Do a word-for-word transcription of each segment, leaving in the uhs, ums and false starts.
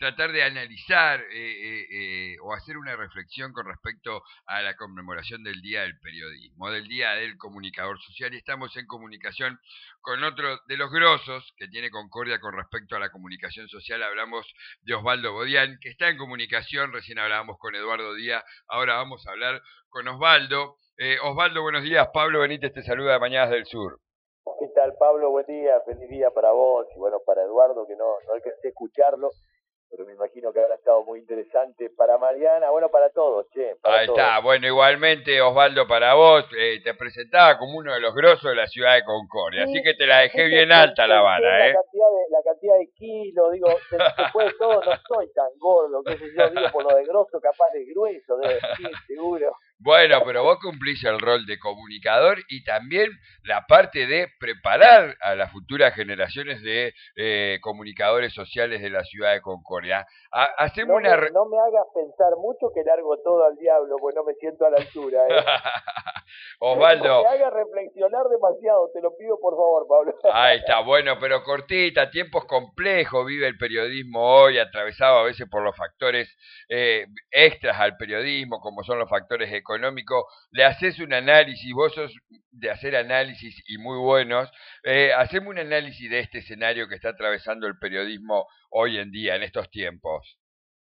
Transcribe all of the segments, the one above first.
tratar de analizar eh, eh, eh, o hacer una reflexión con respecto a la conmemoración del Día del Periodismo, del Día del Comunicador Social, y estamos en comunicación con otro de los grosos que tiene Concordia con respecto a la comunicación social. Hablamos de Osvaldo Bodián, que está en comunicación, recién hablábamos con Eduardo Díaz, ahora vamos a hablar con Osvaldo. Eh, Osvaldo, buenos días. Pablo Benítez te saluda de Mañanas del Sur. ¿Qué tal, Pablo? Buen día, feliz día para vos y bueno, para Eduardo, que no, no alcancé a escucharlo, pero me imagino que habrá estado muy interesante. Para Mariana, bueno, para todos, che, para Ahí todos. está, bueno, igualmente Osvaldo, para vos, eh, te presentaba como uno de los grosos de la ciudad de Concordia, sí, así que te la dejé bien alta la vara, ¿eh? La cantidad de, la cantidad de kilos, digo, después de todo no soy tan gordo, qué sé yo, digo, por lo de grosso, capaz de grueso, debe decir, seguro. Bueno, pero vos cumplís el rol de comunicador y también la parte de preparar a las futuras generaciones de eh, comunicadores sociales de la ciudad de Concordia. Ha, hacemos no, una... me, no me hagas pensar mucho que largo todo al diablo, pues no me siento a la altura. ¿eh? Osvaldo. No me hagas reflexionar demasiado, te lo pido por favor, Pablo. Ahí está, bueno, pero cortita, tiempos complejos, vive el periodismo hoy, atravesado a veces por los factores eh, extras al periodismo, como son los factores económicos. Le haces un análisis, vos sos de hacer análisis y muy buenos, eh, hacemos un análisis de este escenario que está atravesando el periodismo hoy en día, en estos tiempos.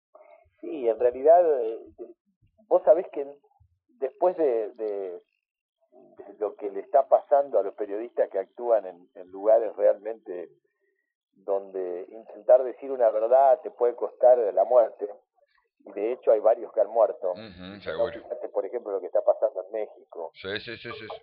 Sí, en realidad, eh, vos sabés que después de, de de lo que le está pasando a los periodistas que actúan en, en lugares realmente donde intentar decir una verdad te puede costar la muerte, y de hecho hay varios que han muerto. Uh-huh, seguro. ¿No? Fíjate, por ejemplo, lo que está pasando en México. Sí, sí, sí, sí.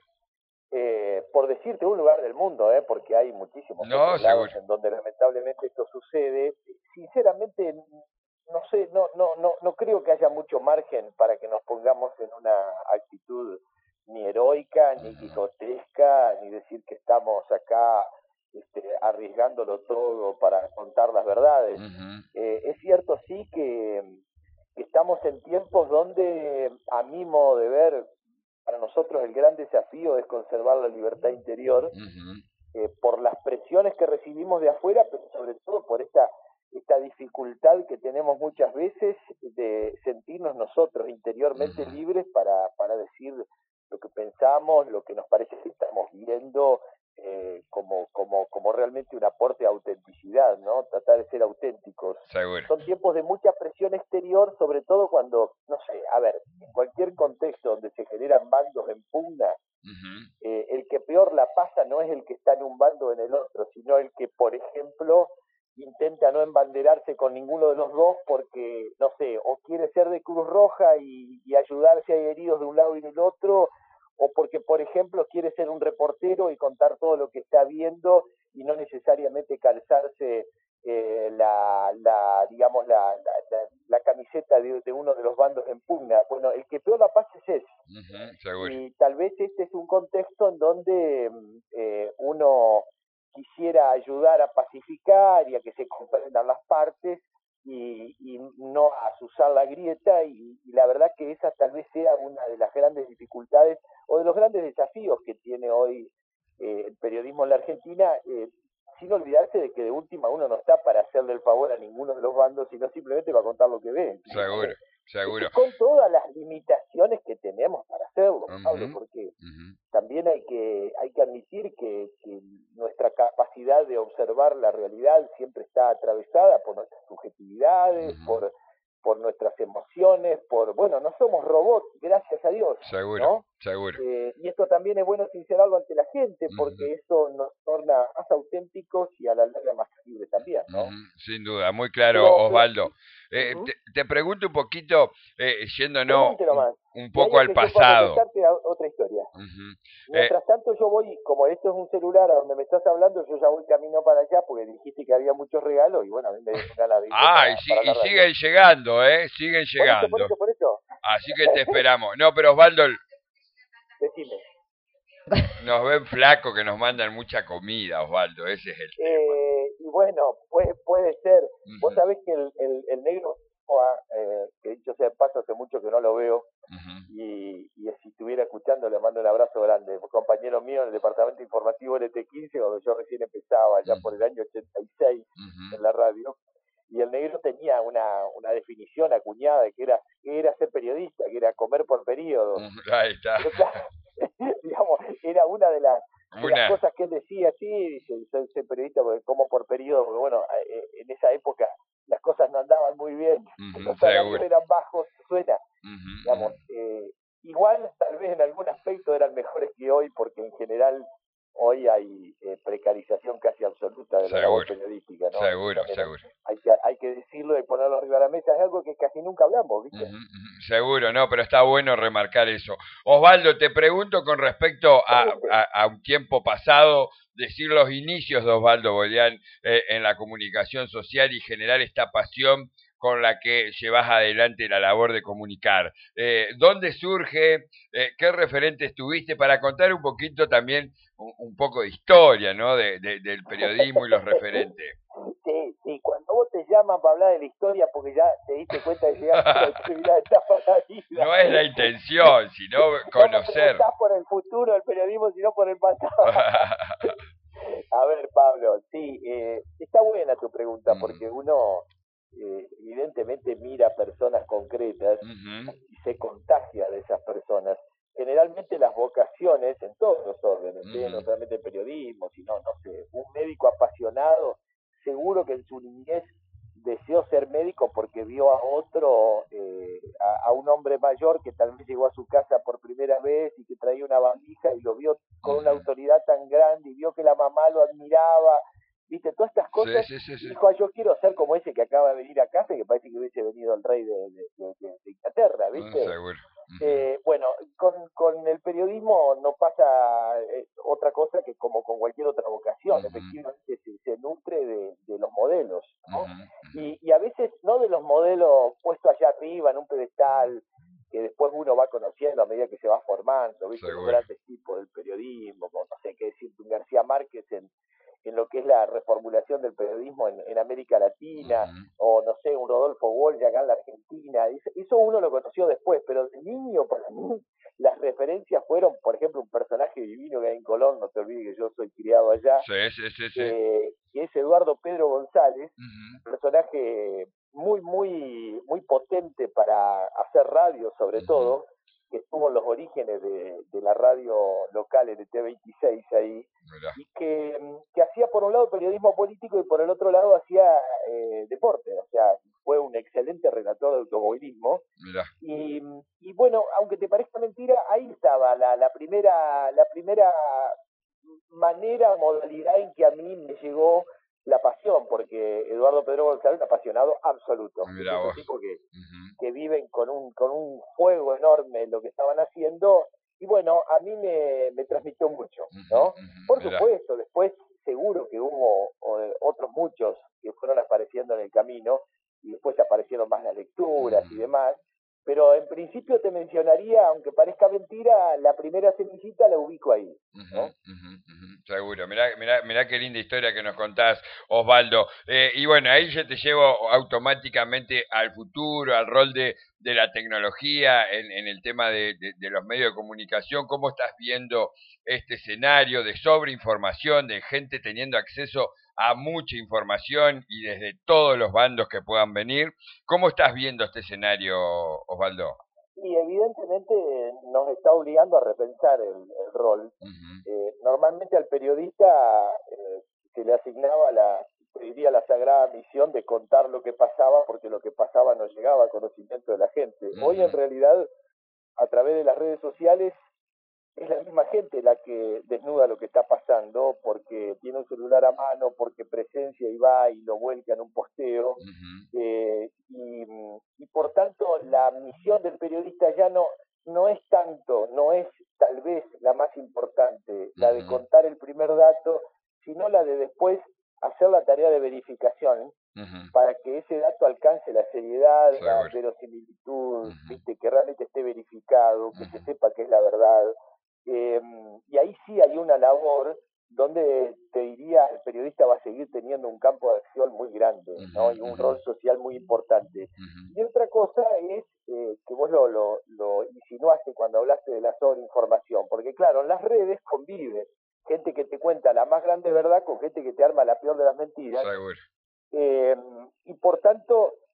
Eh, por decirte un lugar del mundo, eh, porque hay muchísimos no, otros lados en donde lamentablemente esto sucede. Sinceramente, no sé, no, no, no, no creo que haya mucho margen para que nos pongamos en una actitud ni heroica, ni quijotesca, ni decir que estamos acá este, arriesgándolo todo para contar las verdades. Uh-huh. Eh, es cierto, sí, que, que estamos en tiempos donde, a mi modo de ver, para nosotros el gran desafío es conservar la libertad interior, uh-huh. eh, por las presiones que recibimos de afuera, pero sobre todo por esta esta dificultad que tenemos muchas veces de sentirnos nosotros interiormente uh-huh. libres para, para decir lo que pensamos, lo que nos parece que estamos viendo, eh, como, como, como realmente un aporte de autenticidad, ¿no? Tratar de ser auténticos. Seguro. Son tiempos de mucha presión exterior, sobre todo cuando, no sé, a ver, en cualquier contexto donde se generan bandos en pugna, uh-huh. eh, el que peor la pasa no es el que está en un bando o en el otro, sino el que, por ejemplo, intenta no embanderarse con ninguno de los dos porque, no sé, o quiere ser de Cruz Roja y, y ayudar si hay heridos de un lado y del otro, o porque, por ejemplo, quiere ser un reportero y contar todo lo que está viendo y no necesariamente calzarse eh, la, la, digamos, la, la, la, la camiseta de, de uno de los bandos en pugna. Bueno, el que peor la pasa es ese. Uh-huh, seguro. Y tal vez este es un contexto en donde eh, uno quisiera ayudar a pacificar y a que se comprendan las partes y, y no a azuzar la grieta, y, y la verdad que esa tal vez sea una de las grandes dificultades o de los grandes desafíos que tiene hoy eh, el periodismo en la Argentina, eh, sin olvidarse de que de última uno no está para hacerle el favor a ninguno de los bandos, sino simplemente para contar lo que ve. Seguro, seguro. Con todas las limitaciones que tenemos para hacerlo, uh-huh. Pablo, porque uh-huh. también hay que hay que admitir que, que nuestra capacidad de observar la realidad siempre está atravesada por nuestras subjetividades, uh-huh. por por nuestras emociones, por, bueno, no somos robots, gracias a Dios. Seguro, ¿no? seguro. Eh, y esto también es bueno sincerarlo ante la gente, porque uh-huh. eso nos torna más auténticos y a la larga más libres también, ¿no? Uh-huh. Sin duda, muy claro, pero, Osvaldo. Pero, eh, uh-huh. te, te pregunto un poquito, eh, yéndonos un, un poco y al que pasado. Otra historia. Uh-huh. Mientras eh, tanto yo voy, como esto es un celular a donde me estás hablando, yo ya voy camino para allá porque dijiste que había muchos regalos y bueno, a mí me dio ganas de ir. Ah, para, y, sí, para y siguen llegando, ¿eh? Siguen llegando. Por eso, por eso, por eso. Así que te esperamos. No, pero Osvaldo, decime. Nos ven flacos que nos mandan mucha comida, Osvaldo, ese es el tema. Eh, y bueno, puede, puede ser. Uh-huh. Vos sabés que el, el, el negro, eh, que dicho sea de paso, hace mucho que no lo veo, uh-huh. y, y si estuviera escuchando le mando un abrazo grande. Compañero mío en el departamento informativo L T quince, cuando yo recién empezaba, allá uh-huh. por el año ochenta y seis, uh-huh. en la radio, y el negro tenía tenía una, una definición acuñada de que era, que era ser periodista, que era comer por periodo. Ahí está. Pero, claro, digamos, era una de las, de Una... las cosas que él decía, sí, dice, soy, soy periodista porque como por periodo, porque bueno, en esa época las cosas no andaban muy bien, uh-huh, los salarios eran bajos, suena, uh-huh, digamos, eh, igual tal vez en algún aspecto eran mejores que hoy, porque en general hoy hay eh, precarización casi absoluta de la seguro, labor periodística, ¿no? Seguro, seguro. Hay que, hay que decirlo y ponerlo arriba de la mesa, es algo que casi nunca hablamos, ¿viste? Uh-huh, uh-huh. Seguro, no, pero está bueno remarcar eso. Osvaldo, te pregunto con respecto a, a, a un tiempo pasado, decir los inicios de Osvaldo Boleán eh, en la comunicación social y generar esta pasión con la que llevas adelante la labor de comunicar. Eh, ¿Dónde surge? Eh, ¿Qué referentes tuviste? Para contar un poquito también, un, un poco de historia, ¿no? De, de, del periodismo y los referentes. Sí, sí, cuando vos te llaman para hablar de la historia porque ya te diste cuenta de que llegaste a la determinada etapa de la vida. No es la intención, sino conocer. No por el futuro del periodismo, sino por el pasado. A ver, Pablo, sí, eh, está buena tu pregunta porque uno eh, evidentemente mira personas concretas uh-huh. y se contagia de esas personas. Generalmente las vocaciones en todos los órdenes, uh-huh. ¿sí? No solamente el periodismo, sino, no sé, un médico apasionado, seguro que en su niñez deseó ser médico porque vio a otro, eh, a, a un hombre mayor que tal vez llegó a su casa por primera vez y que traía una valija y lo vio con una autoridad tan grande y vio que la mamá lo admiraba, viste, todas estas cosas, sí, sí, sí, sí. dijo, yo quiero ser como ese que acaba de venir a casa, que parece que hubiese venido el rey de, de, de, de Inglaterra, viste. Mm, seguro. Uh-huh. Eh, bueno, con, con el periodismo no pasa eh, otra cosa que como con cualquier otra vocación, uh-huh. efectivamente se, se nutre de, de los modelos, ¿no? Uh-huh. y, y a veces no de los modelos puestos allá arriba en un pedestal, que después uno va conociendo a medida que se va formando, ¿viste? Los grandes tipos del periodismo, como, no sé qué decir, un García Márquez en, en lo que es la reformulación del periodismo en, en América Latina, uh-huh. o no sé, un Rodolfo Walsh acá en la Argentina, eso, eso uno lo conoció después, pero de niño para mí las referencias fueron, por ejemplo, un personaje divino que hay en Colón, no te olvides que yo soy criado allá, sí, sí, sí, sí. Eh, que es Eduardo Pedro González, uh-huh. personaje muy, muy, muy potente para hacer radio sobre uh-huh. todo, que estuvo en los orígenes de, de la radio local en el T veintiséis ahí, Mira. y que, que hacía por un lado periodismo político y por el otro lado hacía eh, deporte, o sea, fue un excelente relator de automovilismo. Mira. Y, y bueno, aunque te parezca mentira, ahí estaba la, la primera, la primera manera, modalidad en que a mí me llegó la pasión, porque Eduardo Pedro González es un apasionado absoluto. Mira es vos. un tipo que, uh-huh. que viven con un, con un fuego enorme en lo que estaban haciendo, y bueno, a mí me, me transmitió mucho, ¿no? Uh-huh, uh-huh. Por Mira. supuesto, después seguro que hubo o, otros muchos que fueron apareciendo en el camino, y después aparecieron más las lecturas uh-huh. y demás, pero en principio te mencionaría, aunque parezca mentira, la primera semillita la ubico ahí, ¿no? Uh-huh, uh-huh, uh-huh. Seguro. Mirá, mirá, mirá qué linda historia que nos contás, Osvaldo. Eh, y bueno, ahí yo te llevo automáticamente al futuro, al rol de, de la tecnología en, en el tema de, de, de los medios de comunicación. ¿Cómo estás viendo este escenario de sobreinformación, de gente teniendo acceso a mucha información y desde todos los bandos que puedan venir? ¿Cómo estás viendo este escenario, Osvaldo? Y evidentemente nos está obligando a repensar el, el rol. Uh-huh. Eh, normalmente al periodista eh, se le asignaba la, te diría, la sagrada misión de contar lo que pasaba, porque lo que pasaba no llegaba al conocimiento de la gente. Uh-huh. Hoy en realidad, a través de las redes sociales, es la misma gente la que desnuda lo que está pasando, porque tiene un celular a mano, porque presencia y va y lo vuelca en un posteo, uh-huh. eh, y, y por tanto la misión del periodista ya no, no es tanto, no es tal vez la más importante, uh-huh. la de contar el primer dato, sino la de después hacer la tarea de verificación, uh-huh. para que ese dato alcance la seriedad, Seguro. la verosimilitud, uh-huh. viste, que realmente esté verificado, que uh-huh. se sepa que es la verdad. Eh, y ahí sí hay una labor donde te diría el periodista va a seguir teniendo un campo de acción muy grande, ¿no? Y un rol social muy importante. Uh-huh. Y otra cosa es eh, que vos lo, lo, lo insinuaste cuando hablaste de la sobreinformación, porque claro, en las redes convive gente que te cuenta la más grande verdad con gente que te arma la peor de las mentiras. Seguro. Eh, y por tanto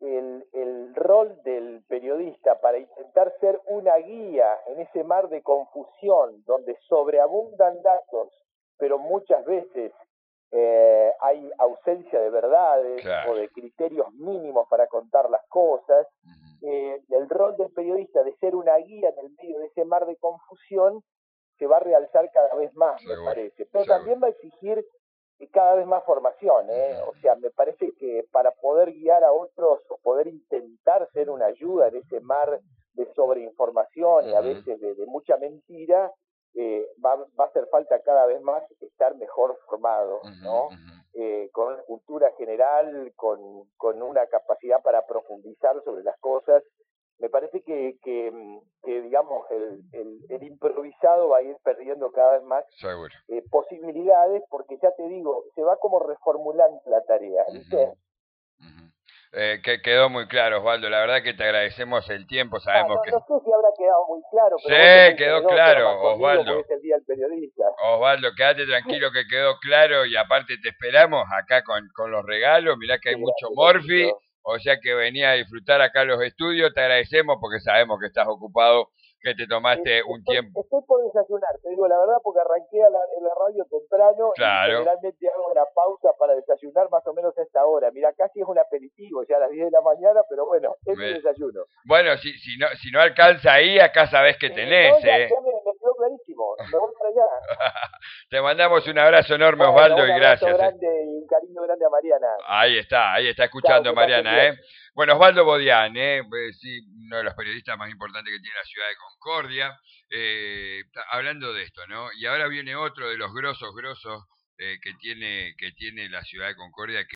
el, el rol del periodista para intentar ser una guía en ese mar de confusión donde sobreabundan datos, pero muchas veces eh, hay ausencia de verdades claro. o de criterios mínimos para contar las cosas. Eh, el rol del periodista de ser una guía en el medio de ese mar de confusión se va a realzar cada vez más, seguro, me parece, pero seguro. también va a exigir cada vez más formación, ¿eh? O sea, me parece que para poder guiar a otros o poder intentar ser una ayuda en ese mar de sobreinformación y a veces de, de mucha mentira, eh, va, va a hacer falta cada vez más estar mejor formado, ¿no? Eh, con una cultura general, con, con una capacidad para profundizar sobre las cosas. Me parece que, que, que digamos, el, el, el improvisado va a ir perdiendo cada vez más eh, posibilidades, porque ya te digo, se va como reformulando la tarea, ¿viste? Uh-huh. Uh-huh. Eh, que quedó muy claro, Osvaldo. La verdad que te agradecemos el tiempo. Sabemos ah, no, que... no sé si habrá quedado muy claro, pero sí, quedó claro, Osvaldo. Es el día del periodista. Osvaldo, quédate tranquilo que quedó claro y aparte te esperamos acá con, con los regalos. Mirá que hay sí, mucho Morphy, o sea que venía a disfrutar acá los estudios. Te agradecemos porque sabemos que estás ocupado, que te tomaste eh, un estoy, tiempo. Estoy por desayunar, te digo la verdad, porque arranqué a la, en la radio temprano claro. y generalmente hago una pausa para desayunar más o menos a esta hora. Mira, casi es un aperitivo, ya a las diez de la mañana, pero bueno, es mi desayuno. Bueno, si, si, no, si no alcanza ahí, acá sabés que tenés, no, ya, ¿eh? Ya me, me quedó clarísimo, me voy para allá. Te mandamos un abrazo enorme, bueno, Osvaldo, un y gracias. Grande, eh. Y un cariño grande a Mariana. Ahí está, ahí está escuchando Chao, Mariana, ¿eh? Bueno, Osvaldo Bodián, ¿eh? Pues, sí, uno de los periodistas más importantes que tiene la ciudad de Concordia, eh, hablando de esto, ¿no? Y ahora viene otro de los grosos, grosos eh, que tiene que tiene la ciudad de Concordia, que